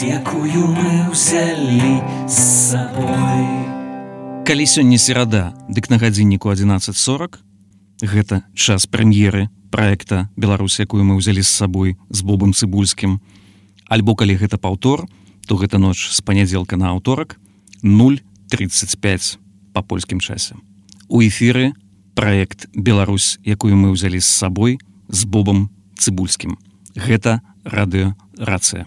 якую мы ўзялі з сабой. Калі сёння серада, дык на гадзінніку 11:40, гэта час прэм'еры праекта «Беларусь, якую мы ўзялі з сабой» з Бобам Цыбульскім. Альбо калі гэта паўтор, то гэта ноч з панядзелка на аўторак 0:35 па польскім часе. У эфіры праект «Беларусь, якую мы ўзялі з сабой» з Бобам Цыбульскім. Гэта радыё-рацыя.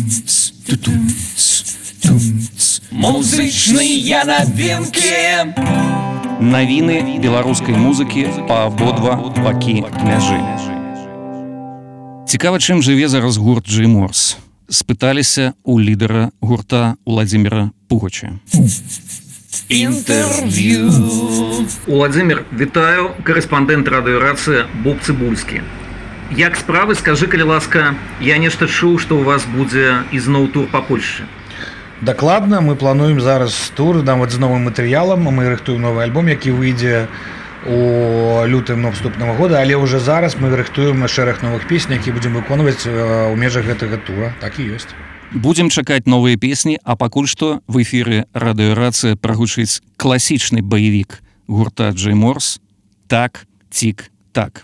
Музычныя навінкі. Навіны беларускай музыкі па абодва бакі мяжы. Цікава, чым жыве зараз гурт Джейморс. Спыталіся ў лідара гурта Уладзіміра Пугача. Інтэрв'ю. Уладзімір, вітаю, корэспандэнт радыё-рацыя Боб Цыбульскі. Як справы, скажы, калі ласка, я нешта чуў, што ў вас будзе ізноў тур па Польшчы. Дакладна, мы плануем зараз тур, нават з новым матэрыялам, мы рыхтуем новы альбом, які выйдзе у лютым наступнага года, але ўжо зараз мы рыхтуем шэраг новых песень, які будзем выконваць у межах гэтага тура. Так і ёсць. Будзем чакаць новыя песні, а пакуль што в эфіры радыё-рацыя прагучыць класічны баевік гурта Джейморс «Так, тик, так».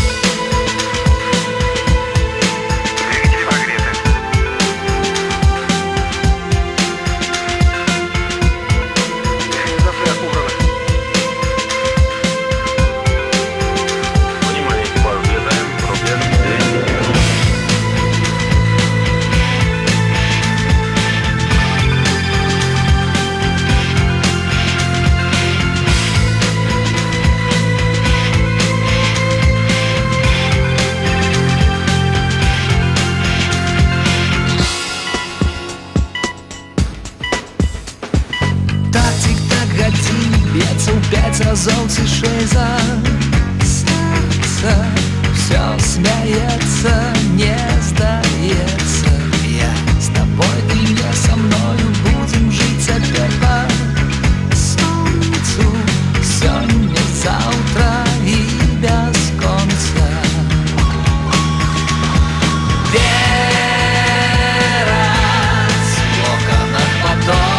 Пять разов цішэй за сердце. Все смеется, не сдается. Я с тобой, ты не со мною. Будем жить опять по солнцу. Сегодня, завтра и без конца. Вера с блока над потом.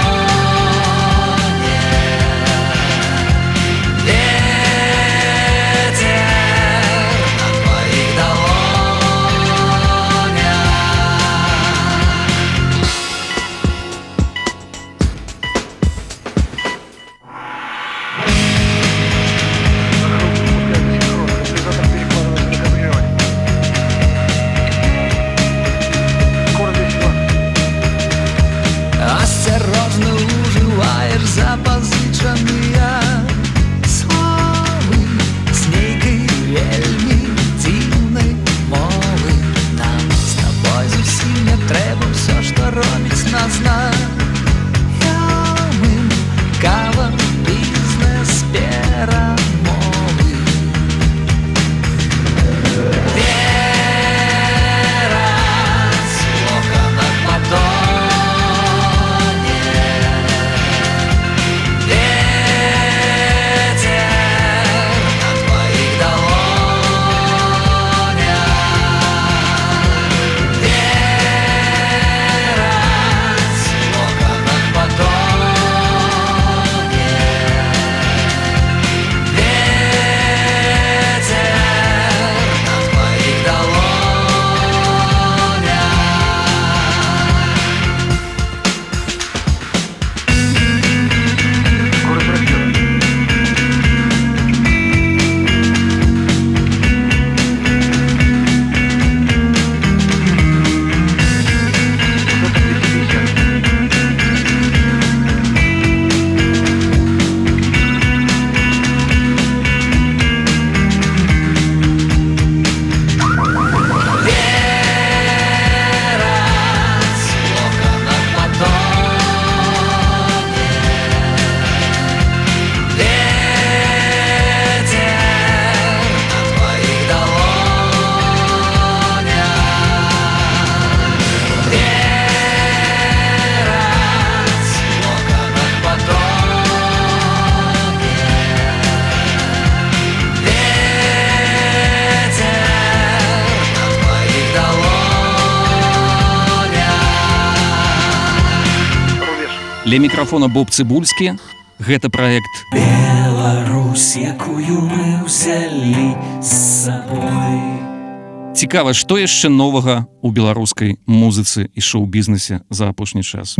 Ля мікрафона Боб Цыбульскі. Гэта праект Беларусь, якую мы ўзялі з сабой. Цікава, што яшчэ новага ў беларускай музыцы і шоу-бізнесе за апошні час.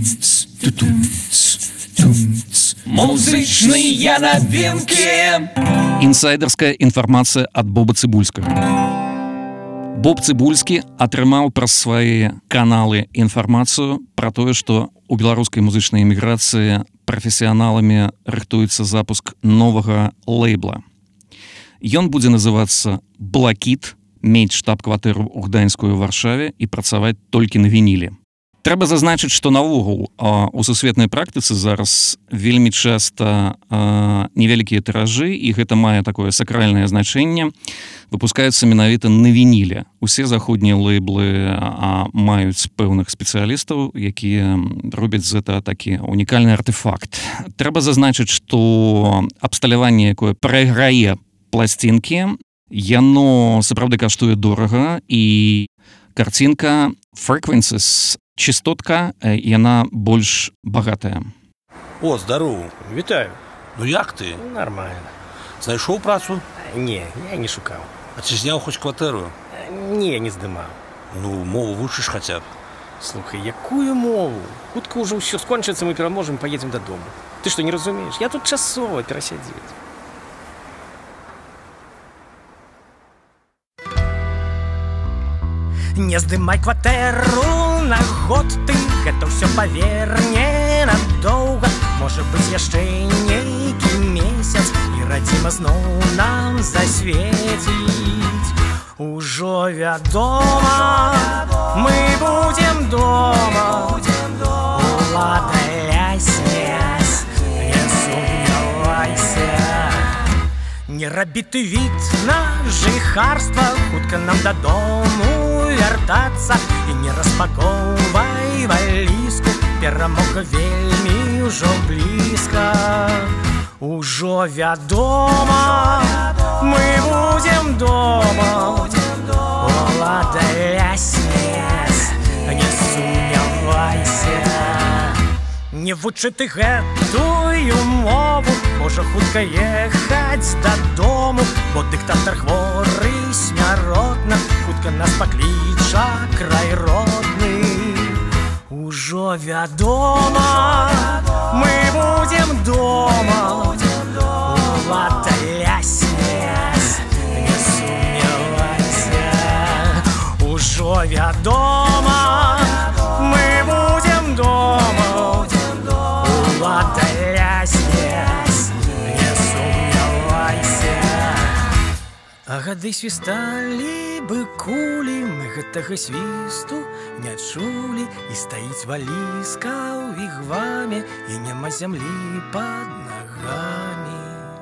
Музычныя навінкі. Інсайдерская інфармацыя ад Боба Цыбульскага. Боб Цыбульскі атрымаў праз свае каналы інфармацыю пра тое, што у беларускай музычнай эміграцыі прафесіяналамі рыхтуецца запуск новага лейбла. Ён будзе называцца «Блакіт», мець штаб-кватэру ў Гданьскую Варшаве і працаваць толькі на вініле. Трэба зазначыць, што наогул у сусветнай практыцы зараз вельмі часта невялікія тыражы, і гэта мае такое сакральнае значэнне, выпускаюцца менавіта на вініле. Усе заходнія лейблы маюць пэўных спецыялістаў, якія робяць з гэта такі унікальны артефакт. Трэба зазначыць, што абсталяванне, якое прайграе пласцінкі, яно сапраўды каштуе дорага, і карцінка Frequencies, частотка, яна больш багатая. О, здароў. Вітаю. Ну як ты? Нормально. Знайшоў працу? Не, я не шукаў. А ці зняў хоць кватэру? Не, не здымаў. Ну, мову вучыш хаця б. Слухай, якую мову? Хутка ўжо ўсё скончыцца, мы пераможам, паедзем дадому. Ты што, не разумееш? Я тут часова перасядзець. Не здымай кватэру на год ты, гэта ўсё паверне надоўга. Можа быць яшчэ нейкі месяц, і радзіма зноў нам засвеціць. Ужо вядома, мы будзем дома. Улада ляснес, не сумнявайся. Не рабі ты від на жыхарства, хутка нам дадому вяртацца, і не распакоўвай валізку, перамога вельмі ўжо блізка. Ужо вядома, мы будзем дома. Улада ляснес, не сумнявайся. Не вучы ты гэтую мову, можа хутка ехаць дадому, бо дыктатар хворы смяротна, хутка нас пакліча край родны. Ужо вядома, мы будзем дома. Улада ляснес, не сумнявайся. Ужо вядома, мы будзем дома. Улада ляснес, не сумнявайся. А гады свісталі бы кулі, мы гэтага свісту не чулі, і стаіць валізка ў вігваме, і няма зямлі пад нагамі.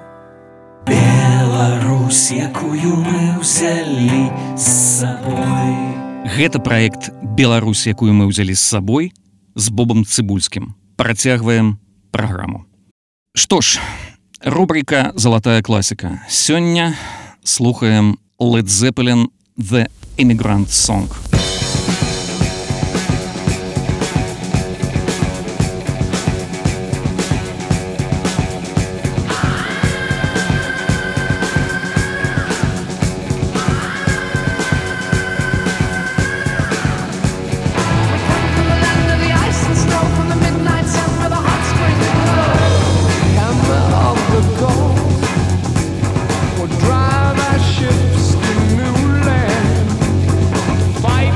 Беларусь, якую мы ўзялі з сабой. Гэта праект «Беларусь, якую мы ўзялі з сабой» з Бобам Цыбульскім. Працягваем праграму. Што ж, рубрика «Залатая класіка». Сёння слухаем Led Zeppelin «The Immigrant Song». Drive our ships to new land. Fight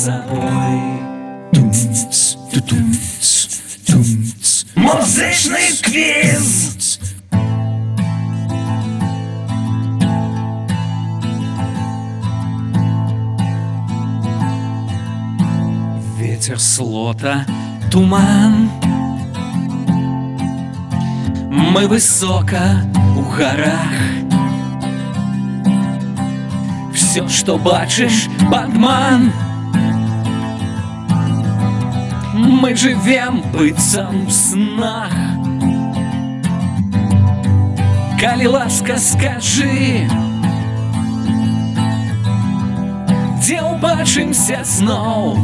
собой. Музычный квиз. Ветер слота, туман. Мы высоко у горах. Все, что бачишь, обман. Мы живем быццам в снах. Калі ласка, скажи, дзе ўбачымся зноў?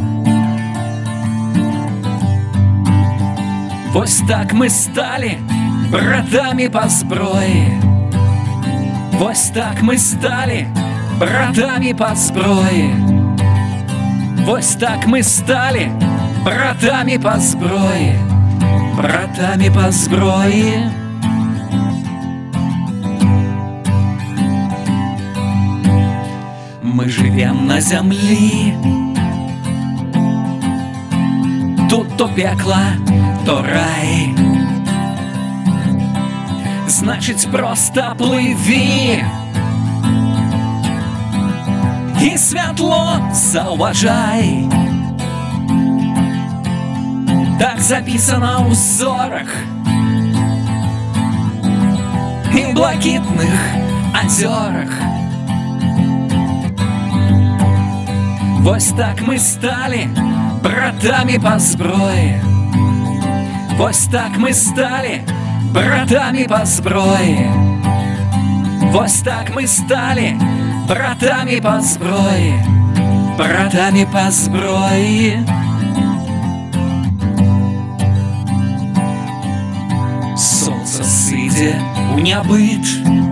Вось так мы стали братами по зброі. Вось так мы стали братами по зброі. Вось так мы стали братами по зброі. Братами по зброі. Мы живем на зямлі. Тут то пекла, то рай. Значить, просто пливі і святло зауважай. Так записано у зорах і блакитных озерах. Вось так мы стали братами по зброі. Вось так мы стали братами по зброі. Вось так мы стали братами по зброі. Братами по зброі. Солнце сыдзе у нябыт.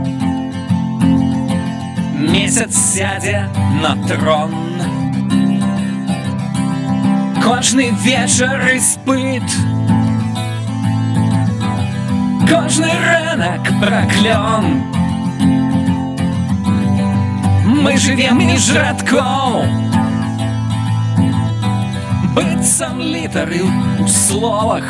Месяц сядзе на трон. Кожны вечар іспыт. Кожны ранак праклён. Мы живем між радкоў, быццам літары у словах.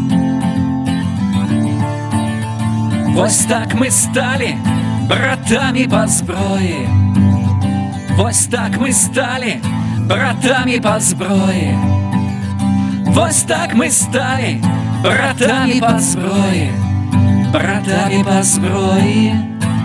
Вось так мы стали братами по зброі. Вось так мы стали братами по зброі. Вось так мы стали братами по зброі. Братами по зброі.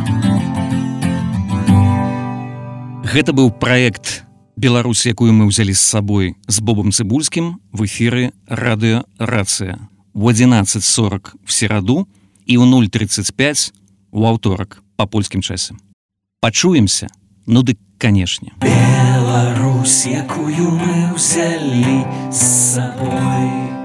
Гэта быў праект «Беларусь, якую мы ўзялі з сабой» з Бобом Цыбульскім в эфіры радыё «Рацыя» в 11:40 в сераду і ў 0:35 у аўторак па польскім часе. Пачуемся, ну дык, канешне. Беларусь, якую мы ўзялі з сабой.